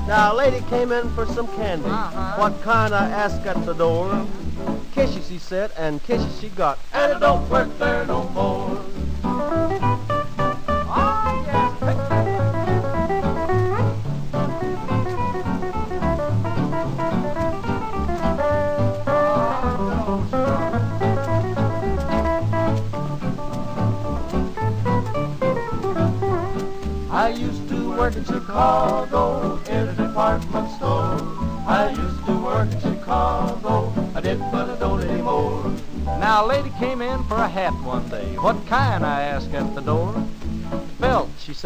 Now a lady came in for some candy. What kind I asked at the door? Kisses she said, and kisses she got, and it don't work there no more. Oh, yes. I used to work in Chicago in a department store. I used to work in Chicago, I did, but I don't anymore. Now a lady came in for a hat one day. What kind, I asked at the door. Felt, she said.